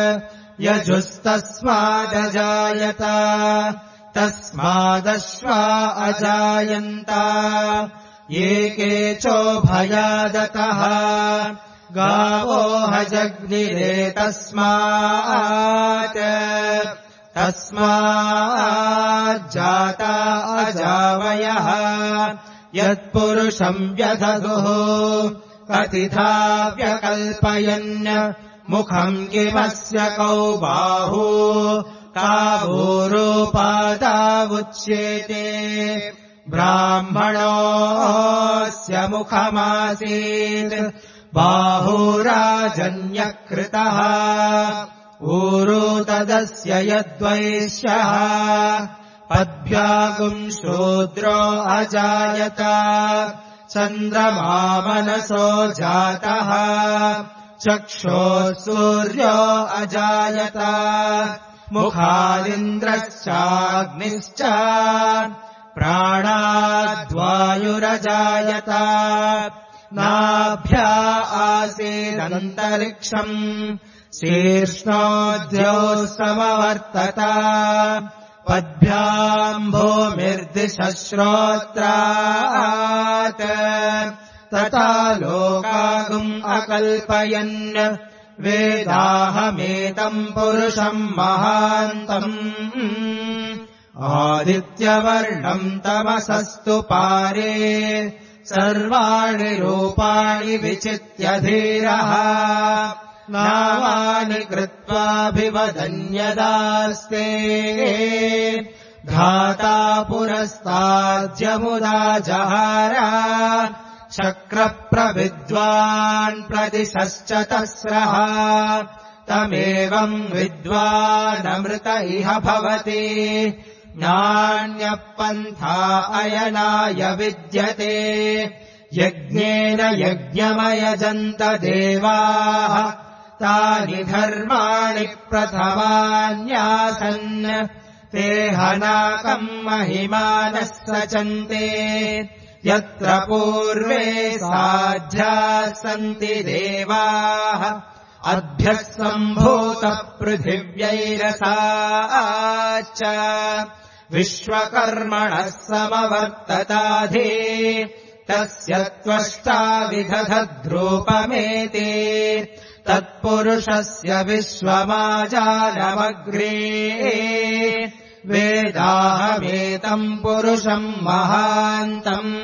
यजुस्तस्मादजायत तस्मादश्वा अजायन्त एके चोभयादतः गावो हजग्निरे तस्मात् तस्माज्जाता अजावयः यत्पुरुषम् व्यदधुः कतिथा व्यकल्पयन् मुखम् किमस्य कौ बाहू कावोरूपादावुच्येते ब्राह्मणोऽस्य मुखमासीत् बाहुराजन्यकृतः ऊरू तदस्य यद्वैश्यः पद्भ्यागुम् शूद्रो अजायत चन्द्रमा मनसो जातः चक्षोः सूर्यो अजायत मुखादिन्द्रश्चाग्निश्च प्राणाद्वायुरजायत नाभ्या आसीदन्तरिक्षम् शीर्ष्णोऽद्योः समवर्तत पद्भ्याम् भूमिर्दिशश्रोत्रात् तथा लोकागुम् अकल्पयन् वेदाहमेतम् पुरुषम् महान्तम् आदित्यवर्णम् तमसस्तु पारे सर्वाणि रूपाणि विचित्य धीरः नामानि कृत्वाभिवदन्यदास्ते धाता पुरस्ताद्यमुदा जहार शक्रप्रविद्वान् प्रदिशश्च तस्रः तमेवम् विद्वानमृत इह भवति नान्यः पन्था अयनाय विद्यते यज्ञेन यज्ञमयजन्त देवाः तानि धर्माणि प्रथमान्यासन् ते हनाकम् महिमानः सचन्ते यत्र पूर्वे साध्याः सन्ति देवाः अभ्यः सम्भूतः पृथिव्यैरसाच्च विश्वकर्मणः समवर्तताधि तस्य त्वष्टा विदधद्रूपमेति तत्पुरुषस्य विश्वमाजानमग्रे वेदाहमेतम् पुरुषम् महान्तम्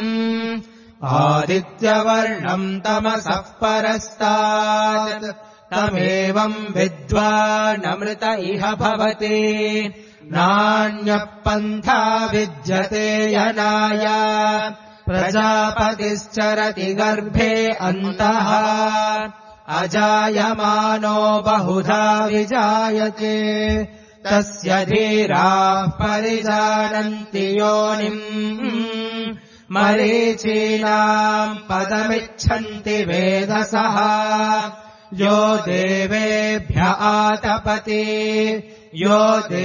आदित्यवर्णम् तमसः परस्तात् तमेवम् विद्वानमृत इह भवति नान्यः पन्था विद्यते यनाय प्रजापतिश्चरति गर्भे अन्तः अजायमानो बहुधा विजायते तस्य धीराः परिजानन्ति योनिम् मरीचीनाम् पदमिच्छन्ति वेदसः यो देवेभ्य आतपति यो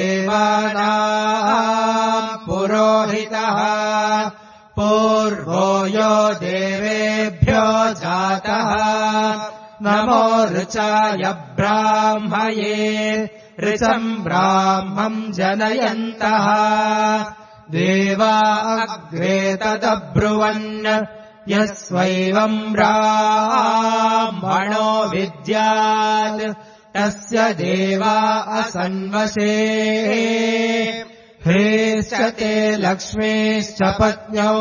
देवानाम् पुरोहितः पूर्वो यो देवेभ्यो जातः नमो ऋचाय ब्राह्मये ऋचम् ब्राह्मम् जनयन्तः देवा अग्रे तदब्रुवन् यस्वैवम् ब्राह्मणो विद्यात् तस्य देवा असन्वशे ह्रेश्च ते लक्ष्मीश्च पत्न्यो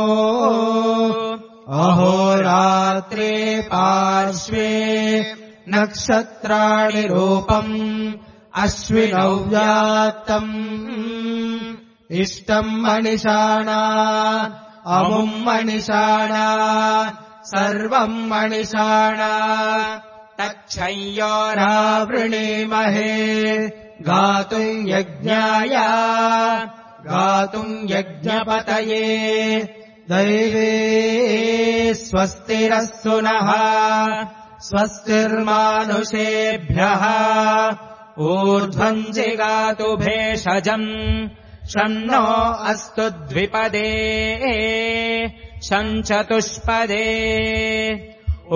अहोरात्रे पार्श्वे नक्षत्राणि रूपम् अश्विनौ व्यात्तम् इष्टम् मणिषाणा अमुम् मणिषाणा सर्वम् मणिषाणा तच्छंयोरावृणीमहे गातुम् यज्ञाय गातुम् यज्ञपतये दैवे स्वस्तिरस्तु नः स्वस्तिर्मानुषेभ्यः ऊर्ध्वम् जिगातु भेषजम् शन्नो अस्तु द्विपदे शञ्चतुष्पदे ओ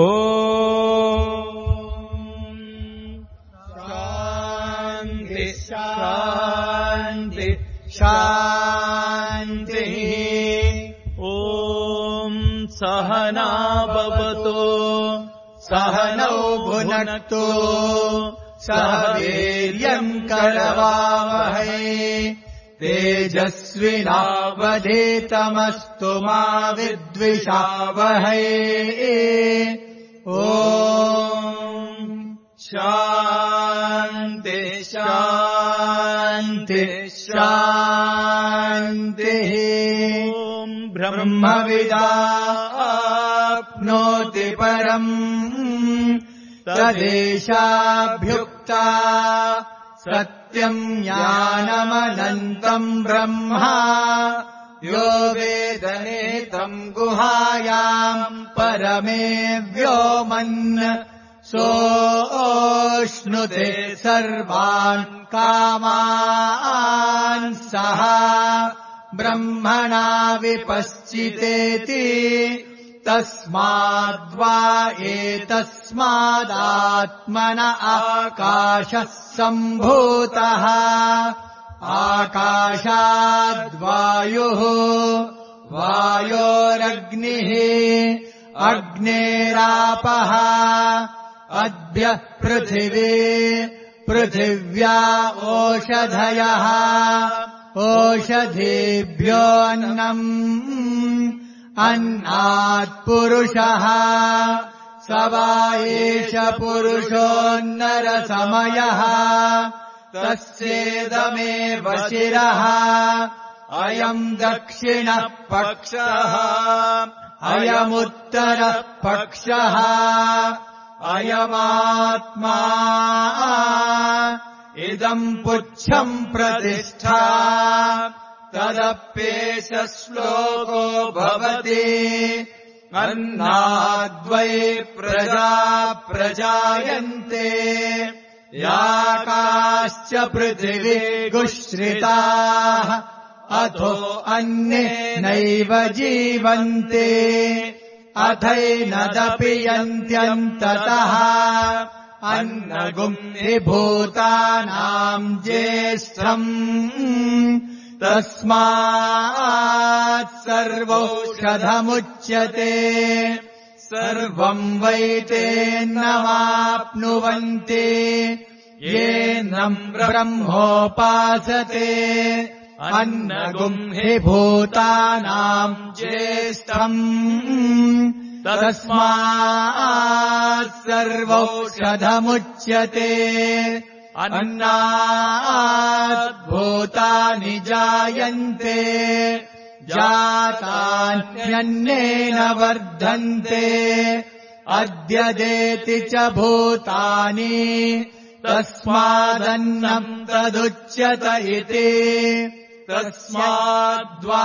शान्ति शान्ति शान्तिः ॐ सहना भवतु सहनौ भुनक्तु सह वीर्यम् करवावहै तेजस्विनावधीतमस्तु मा विद्विषावहै ॐ शान्ति शान्ति शान्तिः ॐ ब्रह्मविदाप्नोति परम् तदेशाभ्युक्ता सत्यम् ज्ञानमनन्तम् ब्रह्मा यो वेदनेतम् गुहायाम् परमे व्योमन् सोऽश्नुते सर्वान् कामान् सः ब्रह्मणा विपश्चितेति तस्माद्वा एतस्मादात्मन आकाशः सम्भूतः आकाशाद्वायुः वायोरग्निः अग्नेरापः अद्य पृथिवी पृथिव्या ओषधयः ओषधीभ्योऽन्नम् अन्नात्पुरुषः स वा एष पुरुषोन्नरसमयः तस्येदमेव शिरः अयम् दक्षिणः पक्षः अयमुत्तरः पक्षः अयमात्मा इदम् पुच्छम् प्रतिष्ठा तदप्येष श्लोको भवति अन्नाद्वै प्रजा प्रजायन्ते याकाश्च पृथिवी गुश्रिताः अथो अन्ये नैव जीवन्ते अथैनदपि यन्त्यन्ततः अन्नगुम् हि भूतानाम् ज्येष्ठम् तस्मात् सर्वौषधमुच्यते सर्वम् वैतेन्नमाप्नुवन्ति येनम् ब्रह्मोपासते अन्नगुम् हि भूतानाम् ज्येष्ठम् तस्मात् सर्वौषधमुच्यते अन्नात् भूतानि जायन्ते जातान्यन्नेन वर्धन्ते अद्यदेति च भूतानि तस्मादन्नम् तदुच्यत इति तस्माद्वा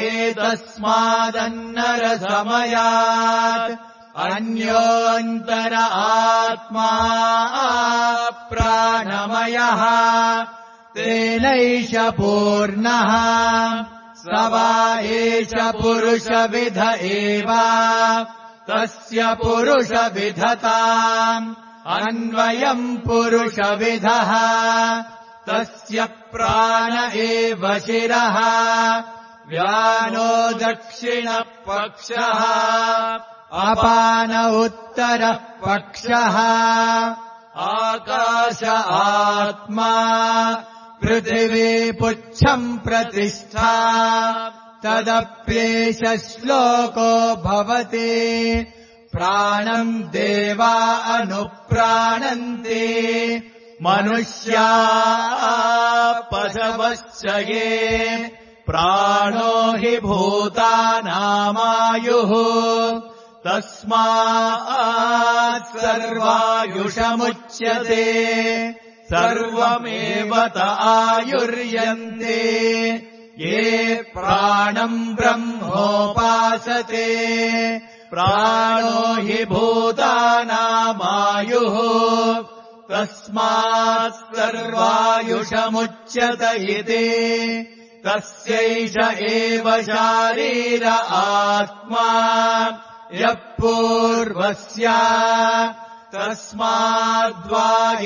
एतस्मादन्नरसमयात् अन्योऽन्तर आत्मा प्राणमयः तेनैष पूर्णः स वा एष पुरुषविध एव तस्य पुरुषविधताम् अन्वयम् पुरुषविधः तस्य प्राण एव शिरः व्यानो दक्षिणपक्षः अपान उत्तरः पक्षः आकाश आत्मा पृथिवी पुच्छम् प्रतिष्ठा तदप्येष श्लोको भवति प्राणम् देवा अनुप्राणन्ति मनुष्या पशवश्च ये प्राणो हि भूतानामायुः तस्मात् सर्वायुषमुच्यते सर्वमेव त आयुर्यन्ते ये प्राणम् ब्रह्मोपासते प्राणो हि भूतानामायुः तस्मात् सर्वायुषमुच्यत इति तस्यैष एव शारीर आत्मा यः पूर्वस्य तस्माद्वा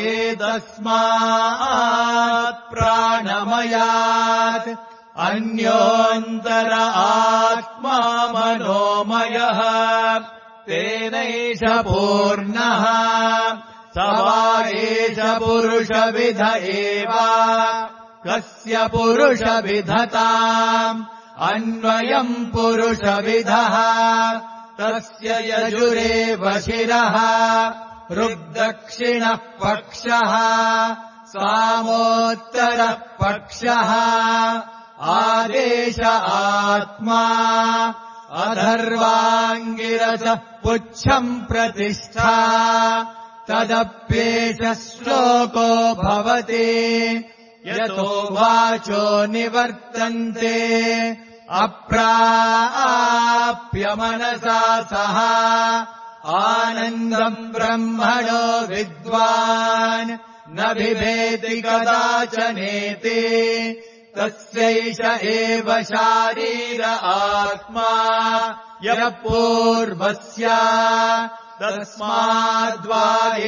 एतस्मात् प्राणमयात् अन्योऽन्तर आत्मा मनोमयः तेनैष पूर्णः स वा एष पुरुषविध एव कस्य पुरुषविधताम् अन्वयम् पुरुषविधः तस्य यजुरेव शिरः ऋग्दक्षिणः पक्षः सामोत्तरः पक्षः आदेश आत्मा अधर्वाङ्गिरसः पुच्छम् प्रतिष्ठा तदप्येष श्लोको भवति यतो वाचो निवर्तन्ते अप्राप्य मनसा सह आनन्दम् ब्रह्मणो विद्वान् न बिभेति कदाचनेति तस्यैष एव शारीर आत्मा यः पूर्वस्य तस्माद्वा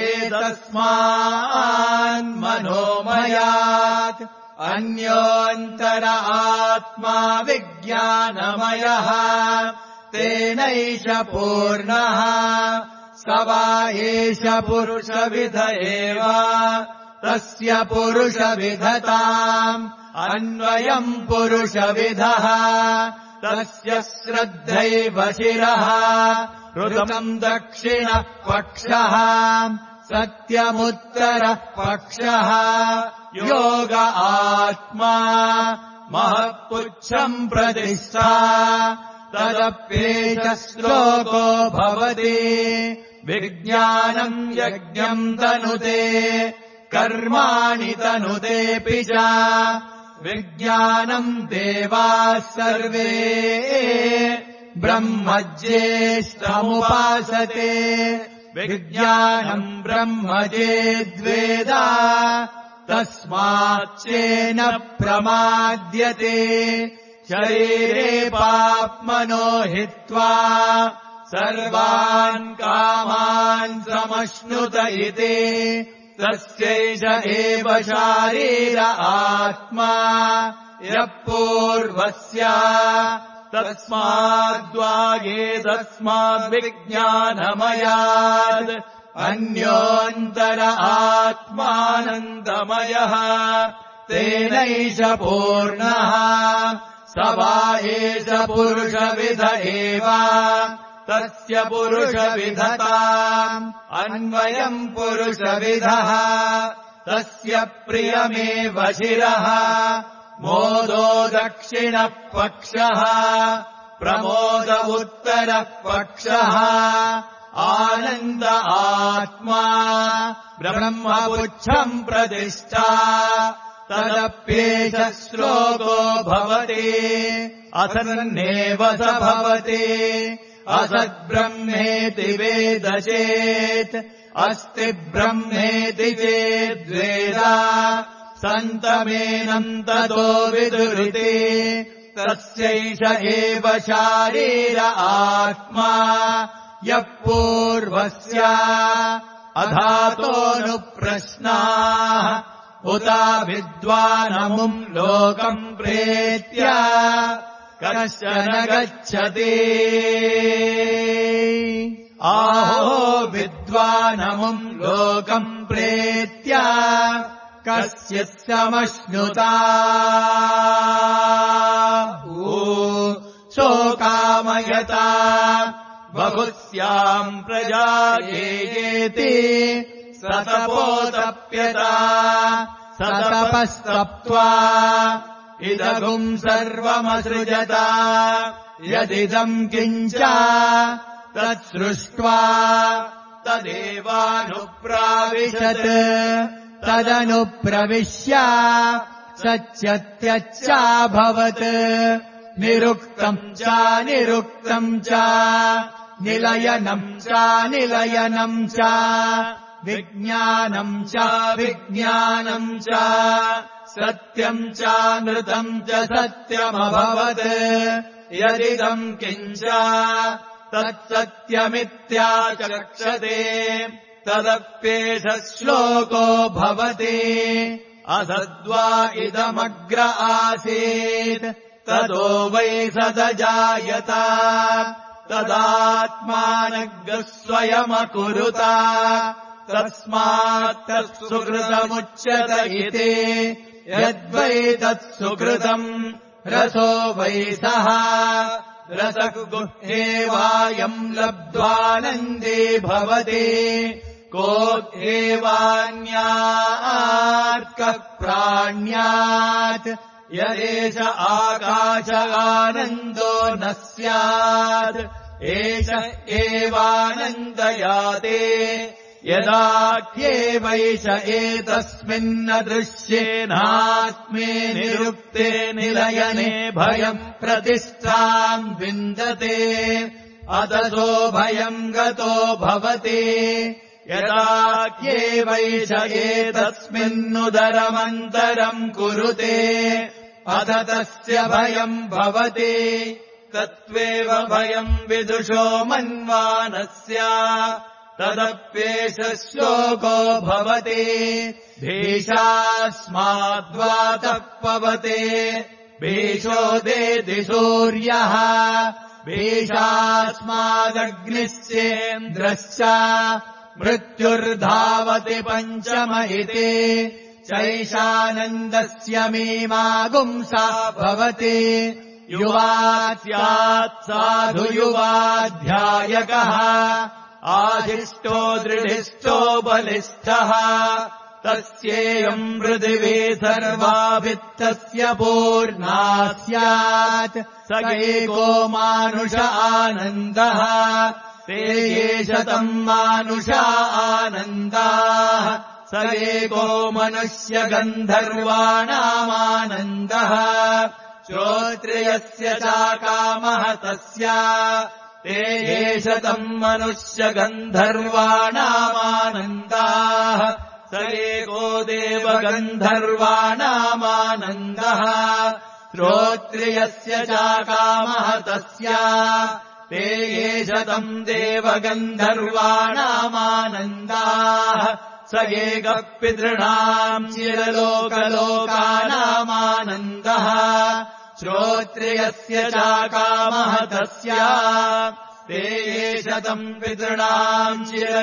एतस्मान्मनोमयात् अन्योऽन्तर आत्मा विज्ञानमयः तेनैष पूर्णः स वा एष पुरुषविध एव तस्य पुरुषविधताम् अन्वयम् पुरुषविधः तस्य श्रद्धैव शिरः ऋतम् दक्षिणः पक्षः सत्यमुत्तरः पक्षः योग आत्मा महत्पुच्छम् प्रतिष्ठा तदप्येष श्लोको भवति विज्ञानम् यज्ञम् तनुते कर्माणि तनुतेऽपि च विज्ञानम् देवाः सर्वे ब्रह्मज्येष्ठमुपासते विज्ञानम् ब्रह्मजेद्वेद तस्माच्चेन प्रमाद्यते शरीरे पाप्मनो हित्वा सर्वान् कामान् समश्नुत इति तस्यैष एव शारीर आत्मा यः पूर्वस्य तस्माद्वा एतस्माद्विज्ञानमयात् अन्योऽन्तर आत्मानन्दमयः तेनैष पूर्णः स वा एष पुरुषविध एव तस्य पुरुषविधताम् अन्वयम् पुरुषविधः तस्य प्रियमेव शिरः मोदो दक्षिणः पक्षः प्रमोद उत्तरः पक्षः आनन्द आत्मा ब्रह्मपुच्छम् प्रतिष्ठा तदप्येष श्लोको भवति असन्नेव स भवति असद्ब्रह्मेति वेद चेत् अस्ति ब्रह्मेति चेद्वेद सन्तमेनम् ततो विदुरिते तस्यैष एव शारीर आत्मा यः पूर्वस्य अधातोऽनुप्रश्नाः उता विद्वानमुम् लोकम् प्रेत्य कश्चन गच्छति आहो विद्वानमुम् लोकम् प्रेत्य कस्य समश्नुता ओ शोकामयता बहुस्याम् प्रजा येति सतपोतप्यता सतपस्तप्त्वा इदगुम् सर्वमसृजता यदिदम् किञ्च तत्सृष्ट्वा तदेवानुप्राविशत् तदनुप्रविश्य सत्यत्यच्चाभवत् निरुक्तम् च निरुक्तम् च निलयनम् च निलयनम् च विज्ञानम् च विज्ञानम् च सत्यम् च नृतम् च सत्यमभवत् यदिदम् किञ्च तत्सत्यमित्याचक्षते तदप्येष श्लोको भवति असद्वा इदमग्र आसीत् ततो वै सदजायत तदात्मानग्रः स्वयमकुरुत तस्मात् तत्सुकृतमुच्यत इति यद्वै तत्सुकृतम् रसो वै सः रसः गुह्येवायम् लब्ध्वानन्दे भवति कोऽप्येवान्यात्कः प्राण्यात् यदेष आकाश आनन्दो न स्यात् एष एवानन्दयाते यदाख्येवैष एतस्मिन्न दृश्येनात्मे निरुक्ते निलयने भयम् प्रतिष्ठाम् विन्दते अतसो भयम् गतो भवति यदाख्येवैष एतस्मिन्नुदरमन्तरम् कुरुते अथ तस्य भयम् भवति तत्त्वेव भयम् विदुषो मन्वानस्य तदप्येष श्लोको भवति भीषास्माद्वातः पवते भीषोदेति सूर्यः भीषास्मादग्निश्चेन्द्रश्च मृत्युर्धावति पञ्चम इति चैषानन्दस्य मीमागुंसा भवति युवा स्यात् साधु युवाध्यायकः आधिष्ठो दृढिष्ठो बलिष्ठः तस्येयम् पृथिवी सर्वाभित्तस्य पूर्णा स्यात् स एको मानुष आनन्दः ते ये शतम् मानुष आनन्दाः स एको मनुष्य गन्धर्वाणामानन्दः श्रोत्रियस्य चाकामः तस्य ते ये शतम् मनुष्य गन्धर्वाणामानन्दाः स एको देवगन्धर्वाणामानन्दः श्रोत्रियस्य चाकामः तस्य ते ये शतम् देवगन्धर्वाणामानन्दाः स एकः पितॄणाम् चिरलोकलोकानामानन्दः श्रोत्रियस्य चाकामः तस्य ते ये शतम् पितॄणाम्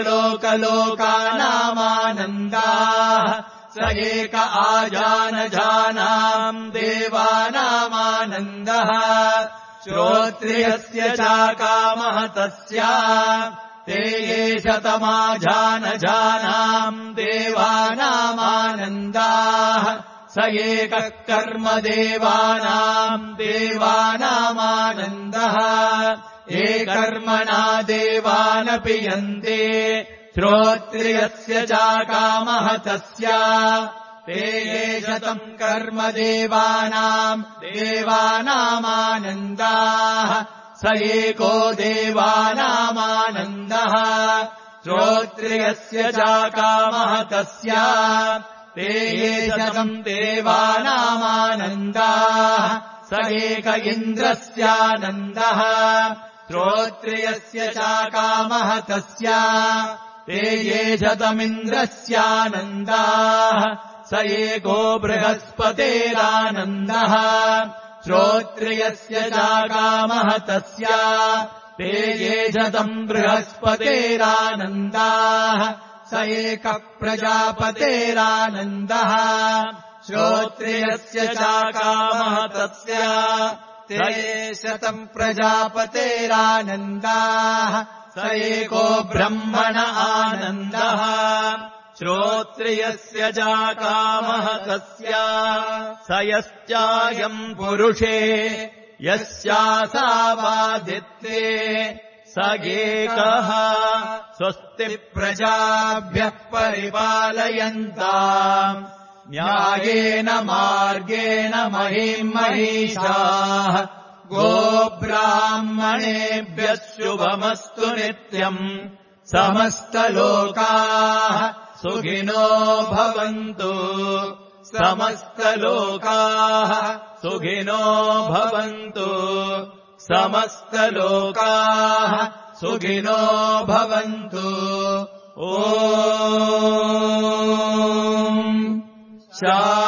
चिरलोकलोकानामानन्दाः स एक आजानजानाम् देवानामानन्दः श्रोत्रियस्य चाकामः तस्य ते ये शतमाजानजानाम् देवानामानन्दाः स एकः कर्मदेवानाम् देवानामानन्दः ये कर्मणा देवानपि यन्ते श्रोत्रियस्य चाकामः तस्य ते ये शतम् कर्मदेवानाम् देवानामानन्दाः स एको देवानामानन्दः श्रोत्रियस्य चाकामः तस्य ते ये शतम् देवानामानन्दाः स एक इन्द्रस्यानन्दः श्रोत्रियस्य चाकामः तस्य ते ये शतमिन्द्रस्यानन्दाः स एको बृहस्पतेरानन्दः श्रोत्रियस्य चाकामः तस्य ते ये शतम् बृहस्पतेरानन्दाः स एकः प्रजापतेरानन्दः श्रोत्रियस्य चाकामः तस्य ते ये शतम् प्रजापतेरानन्दाः स एको ब्रह्मण आनन्दः श्रोत्रियस्य चाकामः तस्य स यश्चायम् पुरुषे यस्यासावादित्ये स एकः स्वस्ति प्रजाभ्यः परिपालयन्ताम् न्यायेन मार्गेण महीम् महिषाः गोब्राह्मणेभ्यः शुभमस्तु नित्यम् समस्तलोकाः सुखिनो भवन्तु समस्तलोकाः सुखिनो भवन्तु समस्तलोकाः सुखिनो भवन्तु ॐ शा